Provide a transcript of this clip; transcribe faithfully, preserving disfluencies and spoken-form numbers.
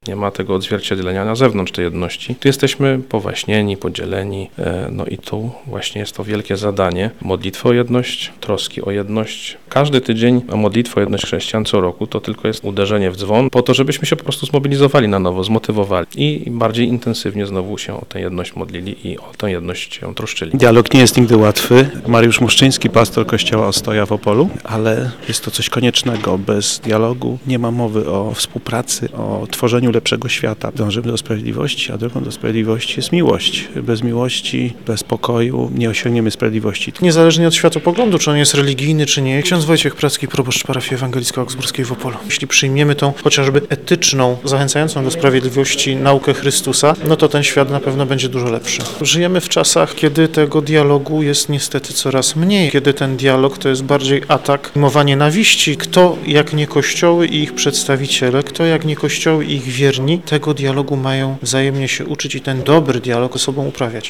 Nie ma tego odzwierciedlenia na zewnątrz tej jedności. Tu jesteśmy powaśnieni, podzieleni, no i tu właśnie jest to wielkie zadanie. Modlitwa o jedność, troski o jedność. Każdy tydzień modlitwa o jedność chrześcijan co roku to tylko jest uderzenie w dzwon po to, żebyśmy się po prostu zmobilizowali na nowo, zmotywowali i bardziej intensywnie znowu się o tę jedność modlili i o tę jedność się troszczyli. Dialog nie jest nigdy łatwy. Mariusz Muszczyński, pastor Kościoła Ostoja w Opolu, ale jest to coś koniecznego. Bez dialogu nie ma mowy o współpracy, o tworzeniu lepszego świata. Dążymy do sprawiedliwości, a drogą do sprawiedliwości jest miłość. Bez miłości, bez pokoju nie osiągniemy sprawiedliwości. Niezależnie od światopoglądu, czy on jest religijny, czy nie, ksiądz Wojciech Pracki, proboszcz parafii ewangelicko-augsburskiej w Opolu. Jeśli przyjmiemy tą chociażby etyczną, zachęcającą do sprawiedliwości naukę Chrystusa, no to ten świat na pewno będzie dużo lepszy. Żyjemy w czasach, kiedy tego dialogu jest niestety coraz mniej, kiedy ten dialog to jest bardziej atak, mowa nienawiści. Kto jak nie kościoły i ich przedstawiciele, kto jak nie kościoły i ich wierni, tego dialogu mają wzajemnie się uczyć i ten dobry dialog ze sobą uprawiać.